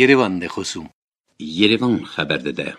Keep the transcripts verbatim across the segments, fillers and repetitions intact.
Yerevan de خصوم Yerevan خبر داده.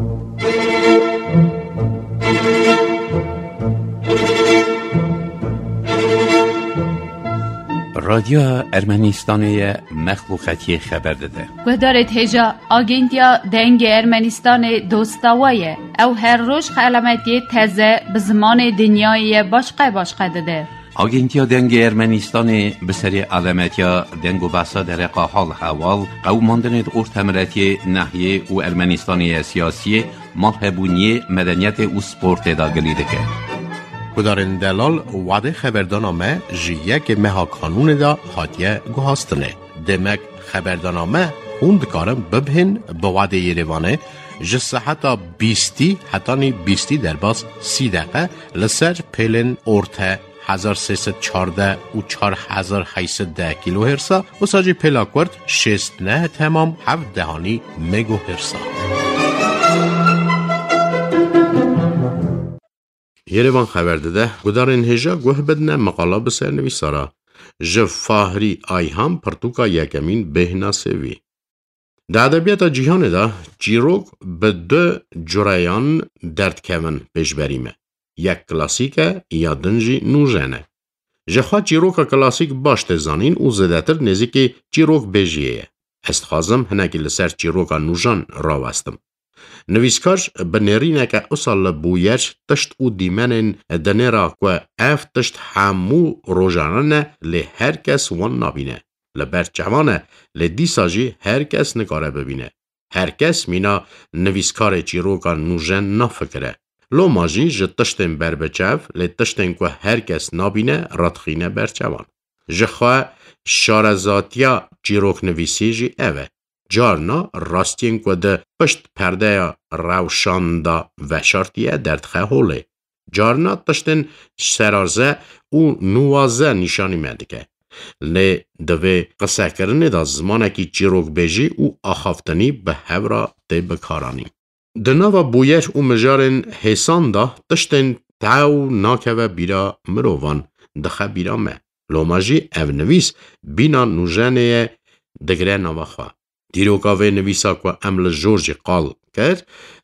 رادیو ارمنستان مخلوقاتی خبر داده. گدارت هجا آگنتیا دنگ ارمنستان دوستاویه او هر روز خلمتی تازه به زمان دنیای باشقه باشقه داده. آگنتیا دنگ ارمنستان به سری علامتیا دنگ و بحثا در حال حوال قوماندن ارتمرتی نحیه و ارمنستانی سیاسی مالهبونی مدنیت و سپورت داگلی دکه. کدارن دلال وعده خبردانامه جیه که مها کانون دا حاتیه گوهاستنه. دمک خبردانامه خوند کارم ببهن به وعده یریوانه جسه حتی بیستی حتی نی بیستی در باز سی دقیقه لسر پیلن ارته هزار سیصد چارده و چار هزار هیصد ده کیلو هرسا و ساجی پیلا کرد شست نه تمام هفت دهانی مگو هرسا. یریوان خبر داده گدارن هجا گوه بدنه مقاله بسر نویسارا جه فاهری آیهام پرتوکا یکمین بهنا سوی. در ادبیات جهان دا چیروک به دو جرایان درد کون پیش بریمه. یک کلاسیکه یا دنجی نوژنه. جه خواه چیروکا کلاسیک باشت زانین او زدتر نزیکی چیروک بیجیه. استخازم هنگی لسر چیروکا نوژن راوستم. نویسکاش بنرینه که اصال بویش تشت او دیمنن دنیرا که اف تشت همو روژانانه لی هر کس وان نابینه. لبر جوانه لی دیساجی هر کس نکاره ببینه. هر کس مینا نویسکار چیروکا نوژن نفکره. لو ماجی جه تشتن بر بچف لی تشتن که هر کس نابینه رادخینه بر جوان. جه خواه شارزاتیا چیروک نویسی جی اوه. جارنا راستین که ده پشت پرده روشانده و شارتیه دردخه هوله. جارنا تشتن سرارزه و نوازه نشانی مدکه. لی دوی قصه کرنه دا زمانه کی چیروک بیجی و آخافتنی به هورا ده بکارانی. دناوا بویش و مجارن حسان دا تشتن تاو ناکوه بیرا مروان دخه بیرا مه. لوماجی او نویس بینا نوژنه دگره نواخواه. دیروکاوه نویسا که امل جورجی قال کرد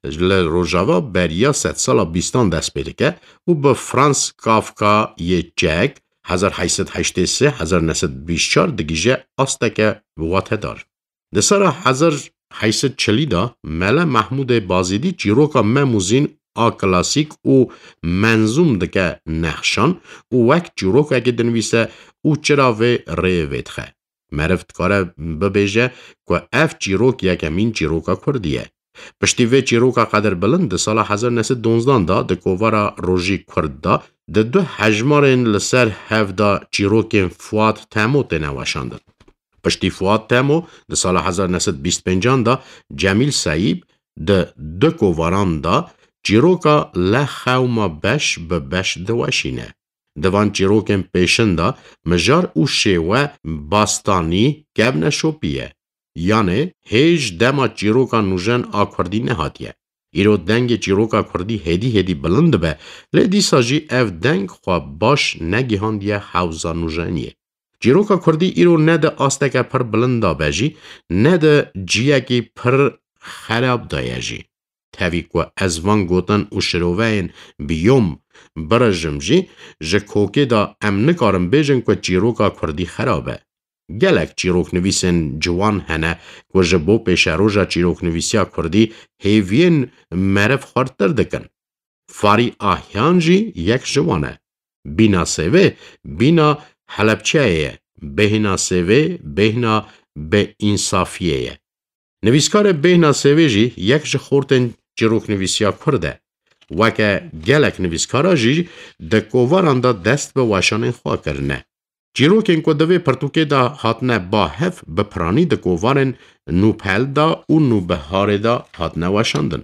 لروژاوا بریا ست سالا بیستان دست پیده که و به فرانس کافکا یه چک هزار هشتصد و هشتاد و سه هزار و نهصد و بیست و چهار دگیجه آسته که بواته دار. ده سارا هزار و هشتصد و چهل دا مله محمود بازیدی چیروکا مموزین آ کلاسیک و منظوم دکه نخشان و وک چیروکا که دنویسه و چراوه ریوید خه. مرفت کاره ببیجه که اف چیروک یکمین چیروکا کردیه. پشتی وی چیروکا قدر بلند سال هزار و نهصد و دوازده دا ده کووارا روژی کرد دا ده دو حجمارین لسر هفدا چیروکین فواد تامو تنواشاندن. پشتی فواد تامو ده سال هزار و نهصد و بیست و پنج دا جمیل سعیب ده دو کوواران دا چیروکا لخوما بش به بش دواشینه. دوان چیروکن پیشنده مجار او شیوه باستانی گبن شوپیه. یعنی هیچ دما چیروکا نوژن آکردی نهاتیه. ایرو دنگ چیروکا کردی هدی هدی بلند به لیدی ساجی اف دنگ خواه باش نگیهاندیه حوزا نوژنیه. چیروکا کردی ایرو نده آستکه پر بلندا بجی نده جیگی پر خراب دایجی. تاوی که از وان گوتن و شروعین بیوم برجم جی جه کوکی دا ام نکارم بیجن که چیروکا کردی خرابه. گلک چیروک نویسن جوان هنه که جه بو پیش روژا چیروک نویسیا کردی هیوین مرف خوردتر دکن. فاری آهیان جی یک جوانه. بینا سوه بینا حلبچه بهنا سوه بهنا به انصافیه. نویسکار بهنا سوه جی یک جه خورتن چیروک نویسیا کرده. وکه گلک نویسکارا جی ده کوواران دا دست به واشان خواه کرنه. چیروکین که دوی پرتوکه دا حاتنه با هف بپرانی ده کووارن نو پل دا و نو بهار دا حاتنه واشاندن.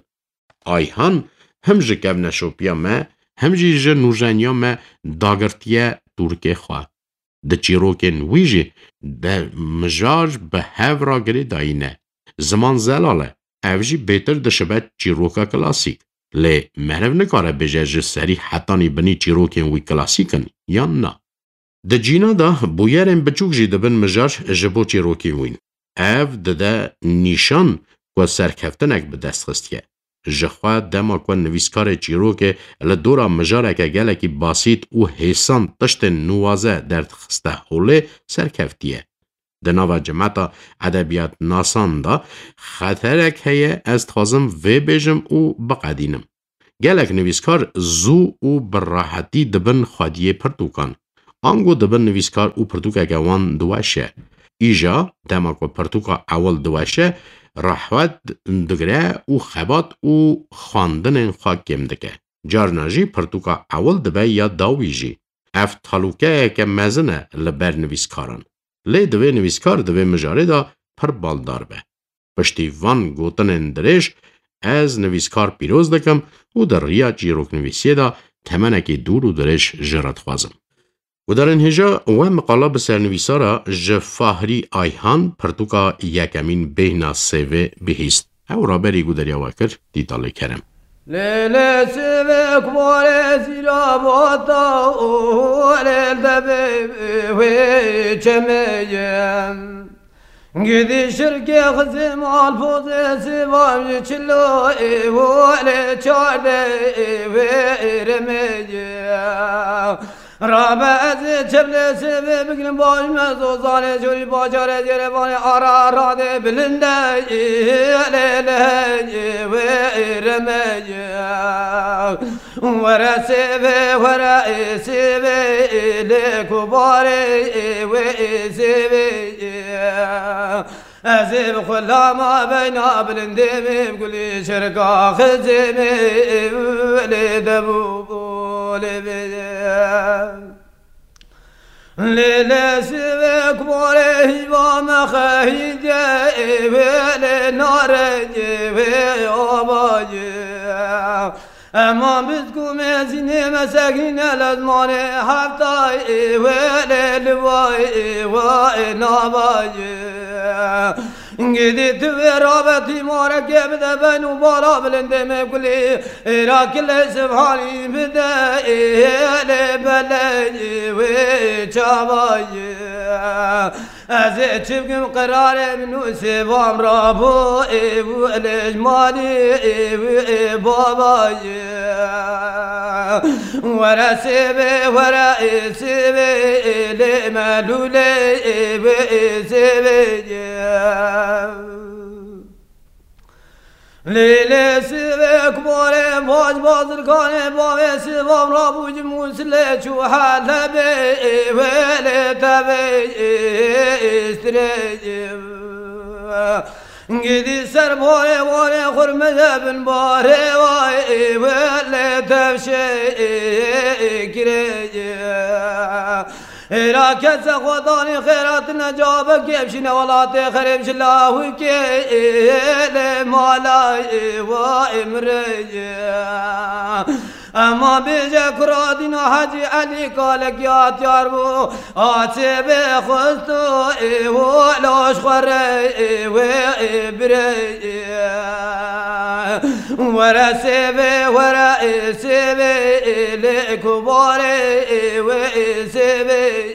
آیهان هم جه گونه شوپیا ما هم جه جه نوژنیا ما داگرتیه تورکه خواه. ده چیروکین وی جی ده مجار به هف را گری داینه. زمان زلاله او جی بیتر ده شبه چیروکا کلاسیک. لی مهرو نکاره بجه جه سری حتانی بنی چیروکین وی کلاسیکن یا نه. ده جینا دا بویرین بچوک جی دبن مجار جبو چیروکی وین. اف دده نیشان که سرکفتنک به دست خستیه. جخوا دما که نویسکار چیرو که لدورا مجاره که گله که باسیت او حسان تشت نوازه درد خسته حوله سرکفتیه. دناو جمعتا ادبیات ناسان دا خطرک هیه از تازم و بیجم او بقدینم. گلک نویسکار زو او براحتی دبن خادیه پرتوکان. آنگو دبن نویسکار او پرتوکا گوان دواشه. ایجا دما که پرتوکا اول دواشه رحوت دگره او خبات او خواندن خاکم دکه. جارناجی پرتوکا اول دبه یا داویجی. اف تالوکه که مزنه لبر نویسکاران. لی دوی نویسکار دوی مجاره دا پر بالدار به. پشتی وان گوتن درش از نویسکار پیروز دکم و در ریا جیروک نویسیه دا تمنکی دور و درش جرات خوازم. و در انهجا و مقاله بسر نویسارا جفاهری آیهان پرتوکا یکمین بهنا سیوه بهیست. او را بری گودریا وکر دیتاله کرم. لیل سیوه کباره زیرا باتا و لیل دبه وی چمیم گیدی شرکی خزم آلفوز سیوام چلو و لیل چارده وی رمیم رابع از چبل سیوه بگنم باش مزوزانه جوری باجاره جره بانه آرا راده بلنده لیله و رمه ورا سیوه ورا سیوه لکباره و سیوه ازیب خلا ما بینا بلنده بگلی شرکا خزمه ولی دبو بولی بیده لیل سیوه کباره هیوا مخیده ولی نارنجه وی آباجه اما بزگو مزینه مساکینه لازمانه هفتای ولی لوای وای ناباجه گیدی توی رابطی ماره که بده بینو بالا بلنده مبکلی ایرا کلی سبحانی بده ایلی بلی وی چابایی از چبگم قرار منو سبام را بو ایو الاجمالی ایو بابایی ورا سیبه ورا سیبه ایلی ملوله ایو سیبه لیل سیوه کباره باج بازرگانه باوه سیوام را بوج موسله چو حلبه ویل تبه استریجه گیدی سر باره واره خرمده بن باره وای ویل تبشه کریجه ایرا کس خودانی خیرات نجاب کبشی نولات خریب شلاوی که ایل مالای و امرجه اما بیجه کرادین حجی علی کالک یاد یار بو آچه بخستو ایو لاش خوره ایو برجه ورا سیبه ورا سیبه ایل کباره ایو سیبه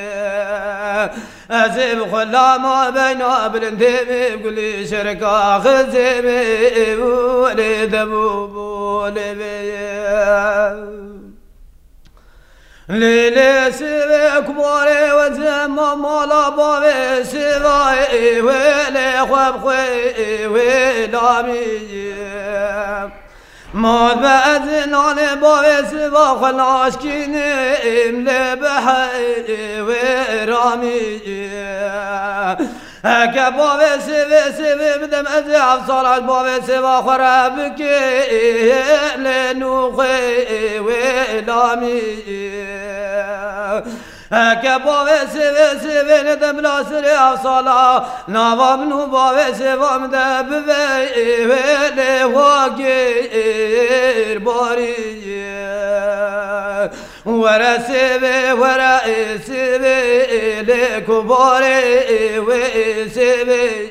ازيب خلا ما بينا بلندمي بقولي شركا خزمي ولي دبوبو لبيا ليلي سيبي كباري وزما مالا بابي سيباي ويلي خواب خوي ويلامي ماد بأذن على بابي سبا خلاش كينيم لبحي ورامي هكا بابي سبي سبي بدم أزعف صلاة بابي سبا خرابك لنوخي ولامي هكا بابي سبي سبي ندم لا سريع صلاة نابا منو بابي سبا مدب بي ولي واقير باري ورا سبي ورا سبي لكباري وسبي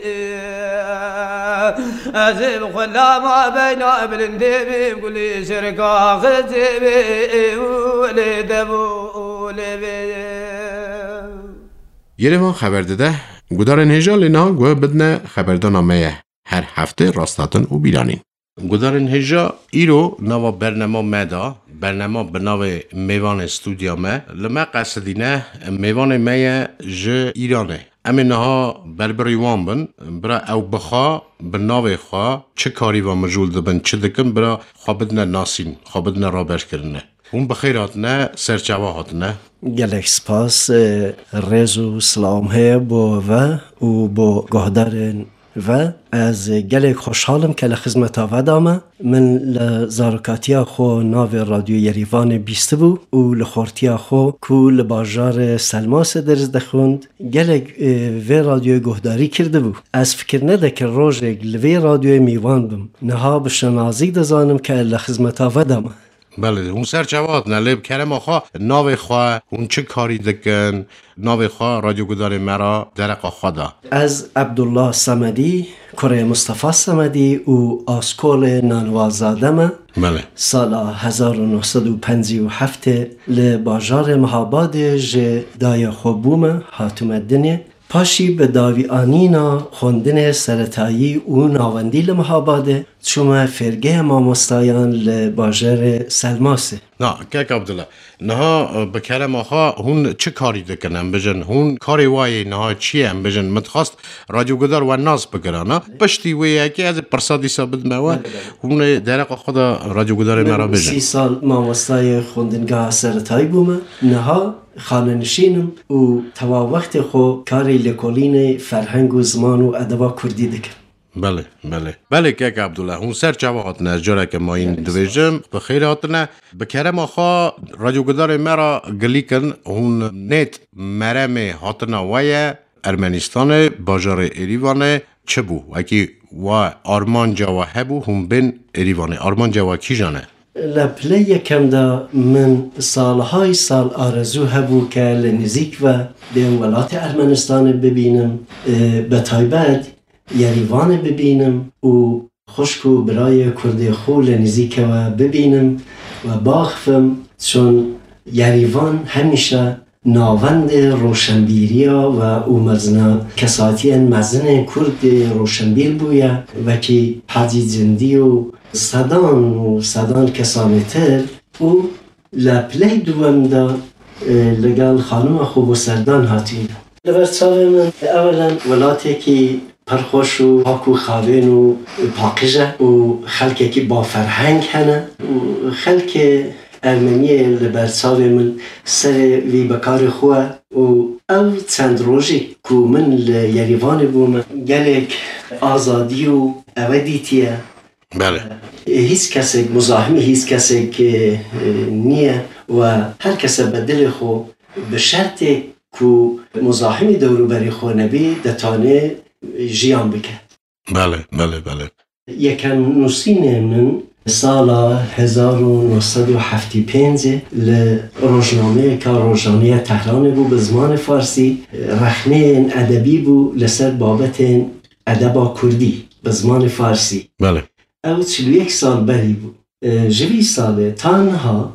أزيب خلا ما بين بلندبي بقولي شركا خزبي ولي دبو لبي یروان خبر داده گودارن هجا لنها گوه بدنه خبردانامه هر هفته راستاتن و بیرانین. گودارن هجا ایرو نوا برنامه مدا برنامه بناو میوان استودیا ما لما قصدینه میوان مایه جه ایرانه اما نها بربریوان بن برا او بخوا بناو خوا چه کاری و مجول دبن چه دکن برا خوابدنه ناسین خوابدنه رابش کرنه اون بخیرات نه سرچاوات نه گلک سپاس رز و سلام های با و و با گهدارن و از گلک خوشحالم که لخدمت آمدم. من لزارکاتیا خو ناو رادیو یریوان بیسته بو و لخورتیا خو کو لباجار سلماس درز دخوند گلک و رادیو گهداری کرده بو. از فکر نده که روژه لوی رادیو میوان بم نها بشنازی دزانم که لخدمت آمدم. بله اون سرچوات نه لب کرم آخوا ناو خواه اون چه کاری دکن ناو خواه رادیو گدار مرا درق خدا از عبدالله صمدی کره مصطفی صمدی و آسکول نانوازادمه بله سال هزار و نهصد و پنجاه و هفت لباجار مهاباد ج دای خوبومه هاتوم دنه پاشی به داوی آنینا خوندن سرطایی و ناوندی لمهاباده چومه فرگه مامستایان لباجر سلماسه. نه که عبدالله نها بکرم آخوا هون چه کاری دکنم بجن هون کاری وای نها چیه هم بجن متخواست رادیو گدار و ناز بگرانه پشتی وی که از پرسادی ثابت موه هون درق خدا رادیو گدار مرا بجن سی سال مامستای خوندنگاه سرطایی بومه نها خانه نشینم و توا وقت خو کاری لکولین فرهنگ و زمان و ادبا کردی دکم. بله بله بله که عبدالله هون سر چاوات نه جوره که ما این دویجم بخیر هاتنه بکرم آخوا رادیو گدار مرا گلیکن هون نیت مرم هاتنه وای ارمنستان باجار ایریوانه چه بو وکی و آرمان جوا هبو هم بین ایریوانه آرمان جوا کی جانه لپله یکم دا من سالهای سال آرزو هبو که لنزیک و به ولات ارمنستان ببینم به تایبت یریوان ببینم و خوشکو برای کرد خو لنزیک و ببینم و باخفم چون یریوان همیشه ناوند روشنبیریا و او مزنا کساتی مزن کرد روشنبیر بویا و که حاجی جندی و صدان و صدان کسانه تر و لپلی دوم دا لگل خانم خوب و سردان هاتید لبرچاوه من اولا ولاتی که پرخوش و پاک و خاوین و پاکیزه و خلکی که با فرهنگ هنه و خلک ارمنی لبرچاوه من سر وی بکار خواه و او چند روزی که من لیریوان بوم گلک آزادی و اودیتیه بله هیچ کسی مزاحمی هیچ کسی که نیه و هر کسی به دل خو به شرط که مزاحمی دورو بری خو نبی دتانه جیان بکن بله بله بله یکم نوسین من سال هزار و نهصد و هفتاد و پنج لروزنامه که روزنامه تهران بو به زمان فارسی رخنه ادبی بو لسر بابت ادب کردی به زمان فارسی بله او چلو یک سال بری بو جوی ساله تنها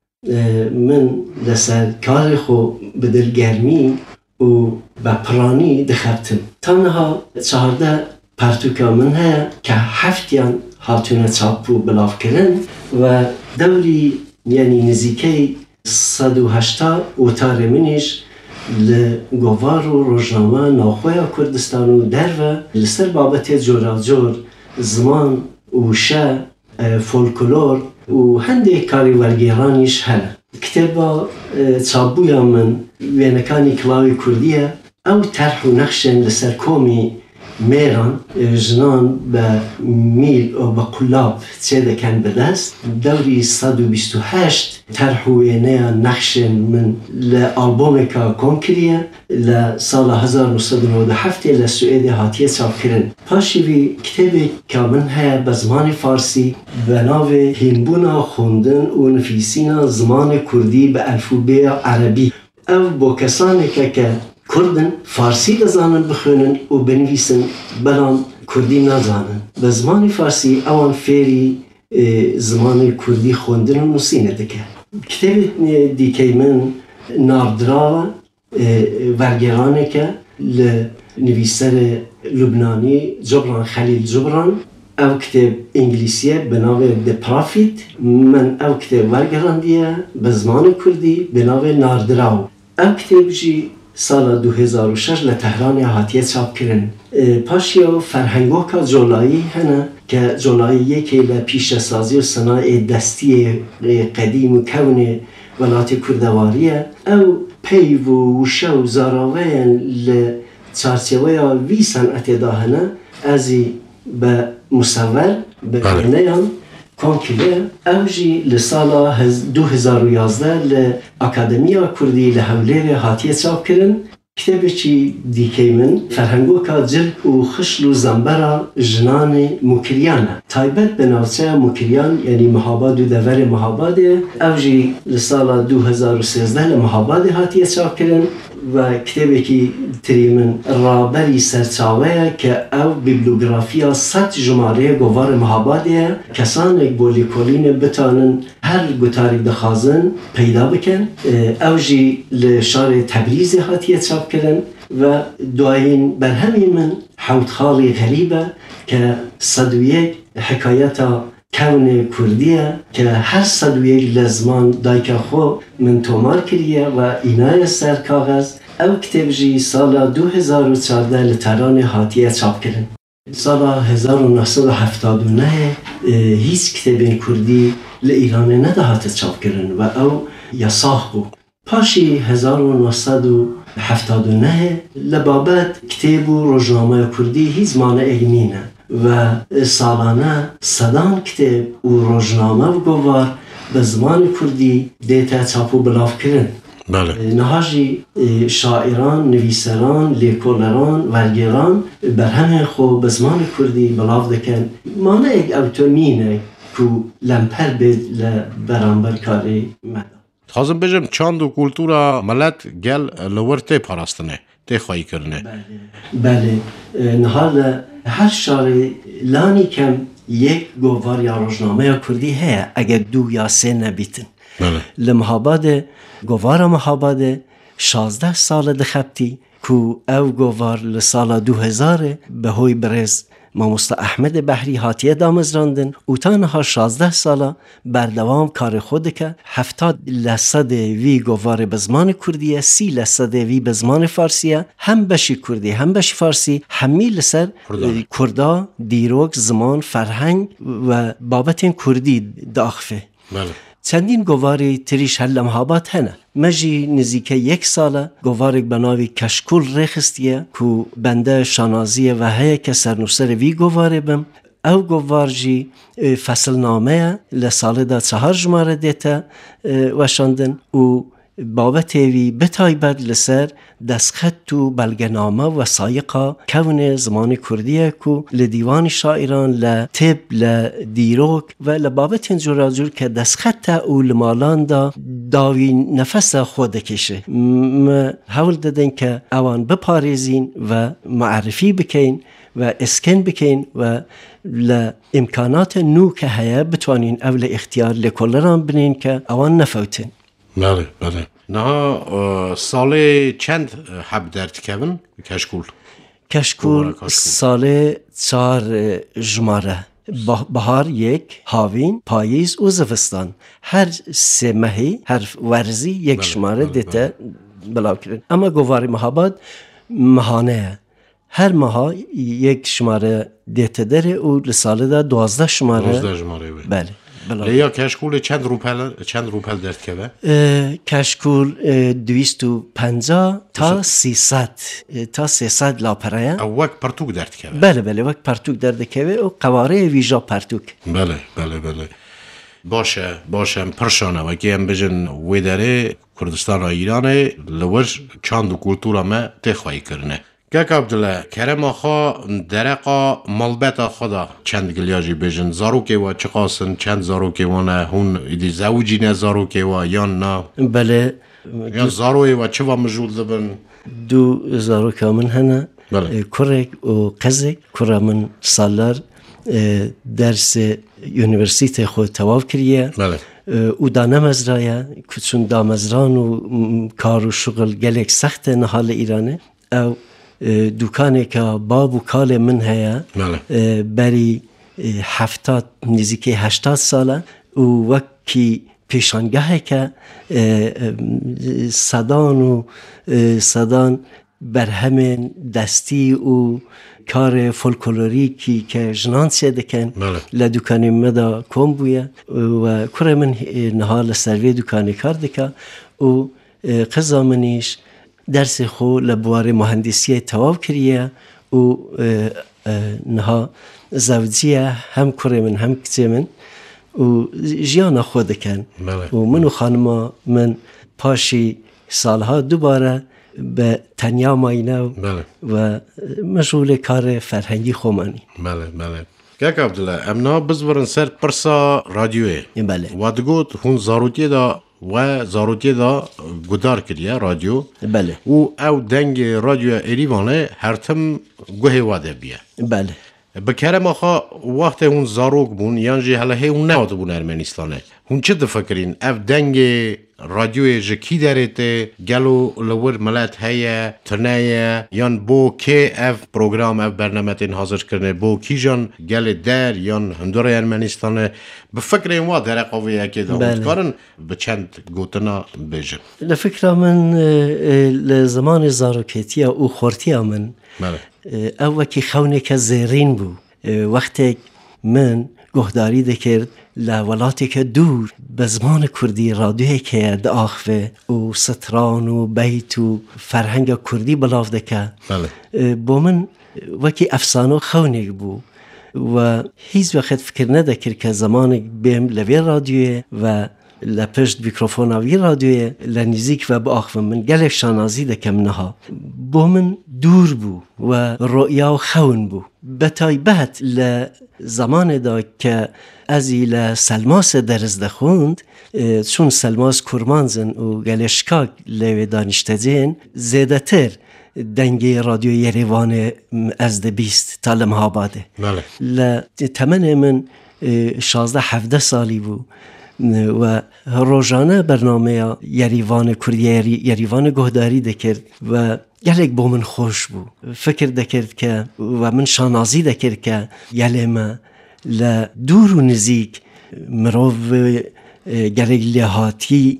من لسر کار خو به دلگرمی و به پرانی دخبتم تنها چهارده پرتوکا من ها که هفتیان هاتونه چاپو بلاف کرن و دوری یعنی نزیکی صد و هشتا اوتار منش لگوار و روزنامه ناخوی کردستان و در و لسر بابت جورا جور زمان و شه فولکلور و هنده کاری ورگیرانیش هنه کتابا چابویا من وینکانی کلاوی کردیه او طرح و نقشن لسر کومی میران جنان به میل و به قلاب چه دکن به دست دوری صد و بیست و هشت طرح و اینه نقشن من لآلبوم که کن کریه لسال هزار و نهصد و نود و هفت لسوئد هاتیه چاپ کرن پاشیوی کتابی که من های به زمان فارسی به ناو هنبونا خوندن و نفیسینا زمان کردی به الفوبه عربی او با کسانی که که کردن فارسی دزانن بخونن و بنویسن بلان کردی نزانن به زمان فارسی اوان فیری زمان کردی خوندن و نوسینه دکه کتاب دیگه من ناردرا ورگرانه که لنویسر لبنانی جبران خلیل جبران. او کتاب انگلیسیه به نام The Prophet. من او کتاب ورگراندیه به زمان کردی به نام ناردراو. او کتاب جی سال دو هزار و شش لتهران هاتیه چاپ کرن. پاشیو فرهنگو که جولایی هنه که جولایی یکی لپیش سازی و صناع دستی قدیم و کون ولایت کردواریه. او پیو و وشه و زاراوین لچارچوه وی صنعت داهنه ازی به مصور به غنیان کانکیله اوجی لسالا دو هزار و یازده لأکادمیا کردی لحولیر هاتیه چاپ کرن. کتابی چی دیکی من فرهنگو که جلک و خشل و زنبرا جنان مکریانه تایبت به نوچه مکریان یعنی محاباد و دور محاباد اوجی لسالا دو هزار و سیزده لمحاباد هاتیه چاپ کرن و کتابی که تریمن رابری سرچاوه که او بیبلوگرافیا صد جماره گوار محاباده کسان یک بولیکولین بتانن هر گوتاری دخازن پیدا بکن. او جی لشار تبریز هاتیه چاپ کردن و دعاین بر همین من حوت خالی غریبه که صد و یک حکایتا کون کردیه که هر صد و یک لزمان دایک خو من تومار کریه و اینای سر کاغذ. او کتاب جی سال دو هزار و چهارده لتران هاتیه چاپ کردن. سال هزار و نهصد و هفتاد و نه هیچ کتاب کردی لإیران ندهات چاپ کردن و او یاساخ بود. پاشی هزار و نهصد و هفتاد و نه لبابت کتاب و روزنامه کردی هیچ مانع نینه و سالانه صدان کتاب و روزنامه و گوار به زمان کردی دیتا چاپ و بلاف کردن. بله. نهاجی شاعران، نویسران، لیکولران، ورگران بر همه خو به زمان کردی بلاف دکن. مانع ایک اوتونینه که لمپر بید لبرانبر کاری مدام. خواستم بجم چند و کلتورا ملت گل لورته پاراستنه تی خواهی کرنه. بله بله نهال هر شهر لانی کم یک گوار یا روزنامه کردی هست اگر دو یا سه نبیتن. بله. لمحاباد گوار محاباد شازده سال دخبتی که او گوار لسال دو هزار به هوی برز ماموستا احمد بحری هاتیه دامزراندن و تنها شازده ساله بردوام کار خود که هفتاد لسد وی گوار بزمان کردیه سی لسد وی بزمان فارسیه هم بشی کردی هم بشی فارسی همی لسر کردا دیروک زمان فرهنگ و بابت کردی داخفه. بله. چندین گواری تریش هر لمحابات هنه. مجی نزیکه یک ساله گوارک بناوی کشکول رخستیه که بنده شانازیه و هیه که سرنوسر وی گواره بم. او گوار جی فصل نامه لساله دا چهار جماره دیتا وشاندن و بابت وی بتایبد لسر دستخط و بلگنامه و سایقا کون زمان کردیه که لدیوان شاعران لطب لدیروک و لبابت انجور جور که دستخط او لمالان دا داوی نفس خود کشه. ما حول دادن که اوان بپاریزین و معرفی بکین و اسکن بکین و لامکانات نو که هیا بتوانین اول اختیار لکلران بنین که اوان نفوتن. بله بله. نه سال چند حب درد کردن کشکول؟ کشکول سال چهار جماره بهار یک، هاوین، پاییز و زمستان هر سه ماهی هر ورزی یک شماره دیتا بلاو کردن. اما گواری محاباد ماهانه هر ماه یک شماره دیتا داره و لساله دا دوازده شماره. دوازده شماره بله. لیا کشکول چند روپل چند روپل درد که کشکول دویست و پنجاه تا سیصد تا سیصد لاپرایه. او وقت پرتوک درد که بله بله وقت پرتوک درد که و قواره ویژا پرتوک. بله بله بله. باشه باشه پرشانه و که هم بجن ویداره کردستان و ایرانه لوش چند کلتورا ما تخواهی کرنه. که عبدالله کرم آخا درقا مالبت خدا چند گلیاجی بجن زاروکه و چقاسن چند زاروکه و نه هون ایدی زوجی نه زاروکه و یا نه بله یا زاروی و چه و مجول دبن دو زاروکه من هنه بله کرک و قزک کرا من سالار درس یونیورسیتی خود تواف کریه بله او دانه مزرایه کچون دامزران و کار و شغل گلک سخت نحال ایرانه او دوکانی که باب و کال من هیا بری هفتاد نزدیک هشتاد ساله و وکی پیشانگاهی که صدان و صدان بر همین دستی و کار فولکلوریکی که جنان سیده کن لدوکانی مدا کم بویه و کره من نهال سروی دوکانی کار دکا و قضا منیش درس خو لبوار مهندسی تواب کریه و نها زوجیه هم کره من هم کتی من و جیانا خود کن و من و خانما من پاشی سالها دوباره به تنیا ماینه و مشغول کار فرهنگی خومانی. بله بله. که عبدالله امنا بزورن سر پرسا رادیوی. بله. و دگوت هون زاروتی دا و زاروتی دا گدار کریه رادیو. بله. و او دنگ رادیو ایریوانه هر تم گوه واده بیه. بله. بکره ماخا وقت هون زاروک بون یانجی هلا هی اون نهاد بون ارمنستانه هون چه دفکرین اف دنگ رادیوی جکی دارته گلو لور ملت هیا تنایا یان بو که اف پروگرام اف برنامه حاضر کرنه بو کی جان گل در یان هندور ارمنستانه بفکرین وا در قویه که داود کارن به چند گوتنا بیجن لفکر من لزمان زاروکیتی او خورتی من بله او وکی خونه که زیرین بو وقتی من گهداری دکرد لولاتی که دور به زمان کردی رادیوی که داخوه و ستران و بیت و فرهنگ کردی بلاف دکه بله با من وکی افسانه خونه بو و هیچ وقت فکر ندکر که زمان بیم لوی رادیوی و لپشت میکروفون آوی رادیوی لنزیک و با آخو من گلک شانازی دکم نها با من دور بو و رؤیا و خون بو بتایبت لزمان دا که ازی لسلماس درز دخوند چون سلماس کرمانزن و گلشکاک لوی دانشتدین زیده تر دنگی رادیو یریوان از ده بیست تا لمها باده لتمنه من شازده هفده سالی بو و روزانه برنامه یریوان کردی یریوان گهداری دکرد و گلک با من خوش بو فکر دکرد که و من شانازی دکرد که یلما لدور و نزیک مروف گلک لحاتی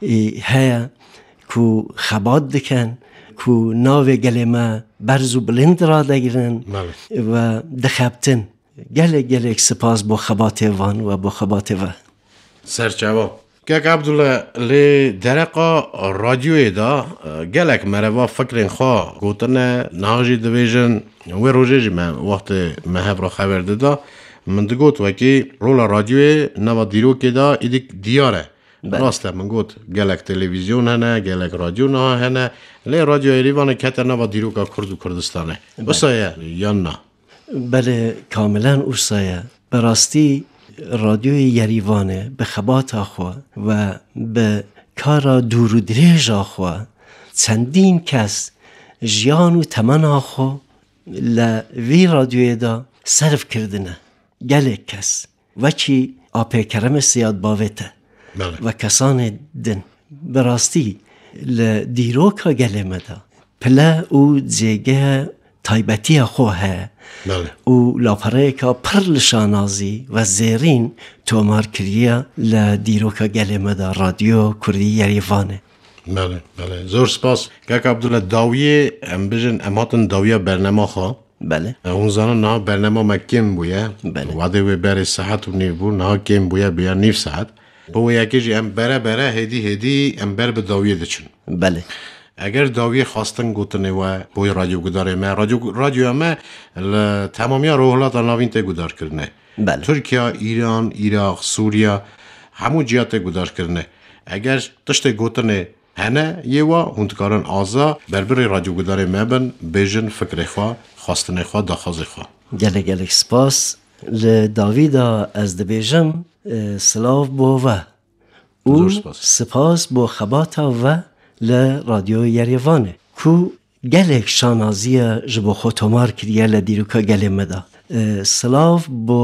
هیا کو خباد دکن کو ناو گلما برز و بلند را دگرن و دخبتن گلک گلک سپاس با خبات وان و با خبات وان سرچاوا که عبدالله لی درقا رادیوی دا گلک مروا فکرین خواه گوتنه نهاجی دویجن و روژه من وقت مهب را خبر دادا من دگوت وکی رولا رادیوی نوا دیرو که دا ایدیک دیاره راسته من گوت گلک تلویزیون هنه گلک رادیو نه هنه لی رادیو ایریوان کتر نوا دیرو که کرد و کردستانه بسایه یا نه بله کاملا اوسایه براستی رادیوی یریوانه به خبات آخوا و به کارا دور و دریج آخوا چندین کس جیان و تمن آخوا لوی رادیوی دا صرف کردنه گلک کس وچی آپه کرم سیاد باویته و کسان دن براستی لدیروکا گلمه دا پله او جیگه تایبتی خواه و لاپره که پرل شانازی و زیرین تومار کریه لدیروکا گلمه دا رادیو کردی یریوانه بله بله زور سپاس که عبدالله داویه ام بجن اماتن داویه برنامه خواه بله اون زنان نه برنامه مکیم بویه بله وعده و بر ساعت و نیو نه کیم بویه بیا نیف ساعت بو یکیجی ام بره بره هدی هدی ام بر به داویه دچن بله اگر داویه خواستن گوتنه و بوی رادیو گداره ما رادیو رادیو ما تمامی روحلات ناوین ته گدار کرنه بله ترکیه ایران عراق سوریه همون جهات گدار کرنه اگر تشت گوتنه هنه یه و هندکارن آزا بربر رادیو گداره ما بن بیژن فکر خوا خواستن خوا داخاز خوا گله گله سپاس لداویدا از دبیجم سلاف بوه او سپاس با خباتا و لرادیو یریوانه کو گلک شانازی جبو خوتمار کریه لدیروکا گله مدا سلاف با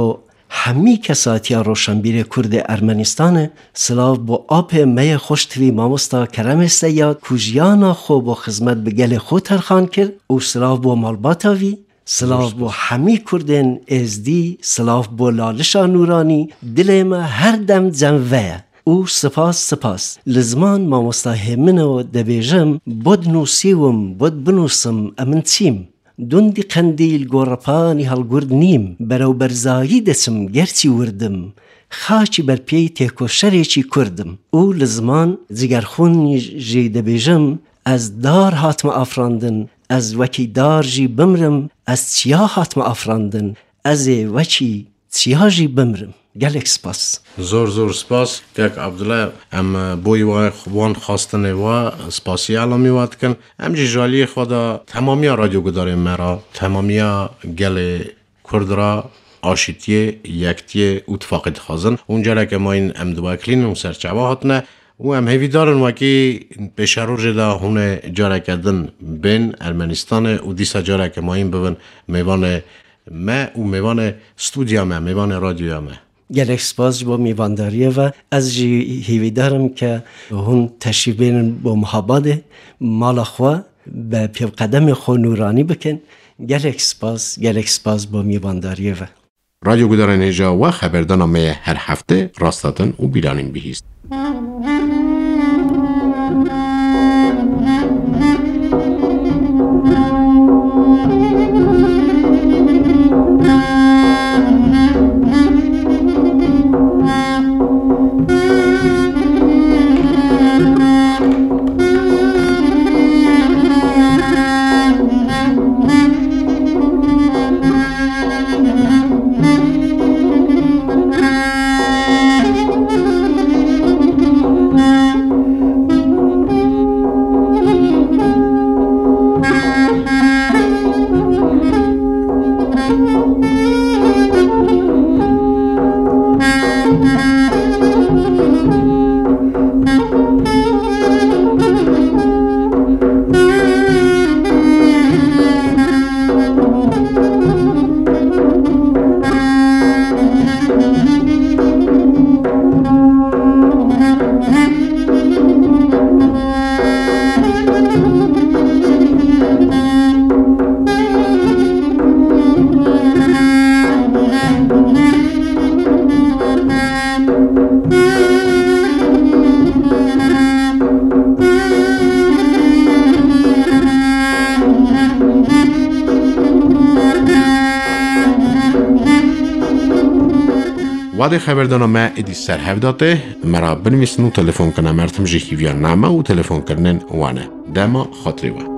همی کساتیا روشنبیر کرد ارمنستان سلاو با آپ می خوشتوی مامستا کرم استیاد کجیانا خو با خدمت به گل خود ترخان کرد و سلاو با مالباتاوی سلاو با همی کردن ازدی سلاو با لالشا نورانی دل ما هر دم زنوه او سپاس سپاس لزمان مامستا همینو دبیجم بود نوسیوم بود بنوسم امنتیم دوندی قندیل گورپانی هلگرد نیم برو برزایی دسم گرچی وردم خاچی بر پی تکو شریچی کردم او لزمان زیگرخون جی دبیجم از دار حاتم افراندن از وکی دار جی بمرم از چیا حاتم افراندن از وکی چیا جی بمرم گلک سپاس زور زور سپاس که عبدالله ام بوی و خوان خواستنه و سپاسی علامی واد کن ام جی جالی خدا تمامی رادیو گداره مرا تمامی گل کرد را آشیتیه یکتیه اتفاقی خازن اونجا که ما این ام دو کلین اون سرچوه هاتنه و ام هیوی دارن وکی بشارو جدا هونه جاره کردن بین ارمنستان و دیسا جاره که ما این ببین میوان ما و میوان استودیا ما میوان رادیو ما گلک سپاس با میوانداریه و از جی هیوی دارم که هون تشریبین با محباده مالا خواه به پیو قدم خو نورانی بکن گلک سپاس گلک سپاس با میوانداریه و رادیو گداره نیجا و خبردانامه هر هفته راستاتن و بیرانیم بهیست وادي خبردانامه ادی سر هفداته مرا بنویسن و تلفن کنه مرتم جهیویان نامه و تلفن کردن وانه دما خاطری و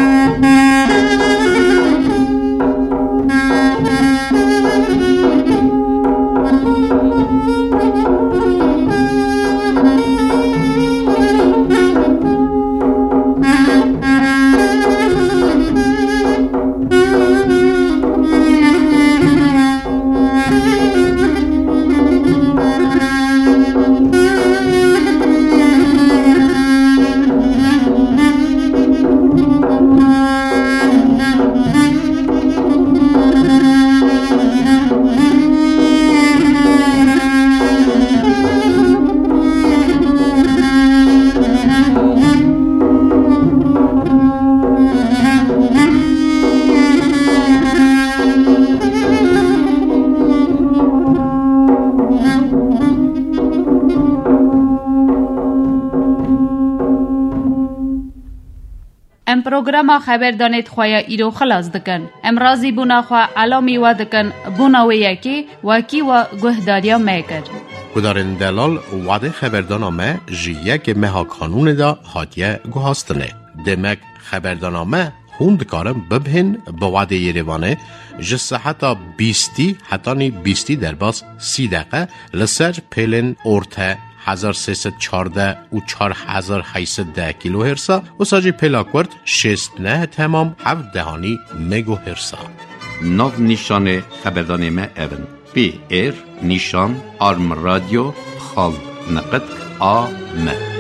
ام پروگرام خبر دانید خواه ایرو خلاص دکن. ام رازی بونا خواه علامی و دکن بونا و یکی وکی و گهداریا میکر. گدارن دلال وعده خبردانامه جیه که مها کانون دا حادیه گوهاستنه. دمک خبردانامه هوند کارم ببهن با وعده یروانه جسه حتی بیستی حتی نی بیستی در باز سی دقیقه لسر پیلن ارته هزار سیصد چارده و چار هزار هیصد ده کیلو هرسا و ساجی پلاکورد شست نه تمام هفت دهانی مگو هرسا. نو نیشان خبردانامه اون پی ایر نیشان آرم رادیو خال نقد آ م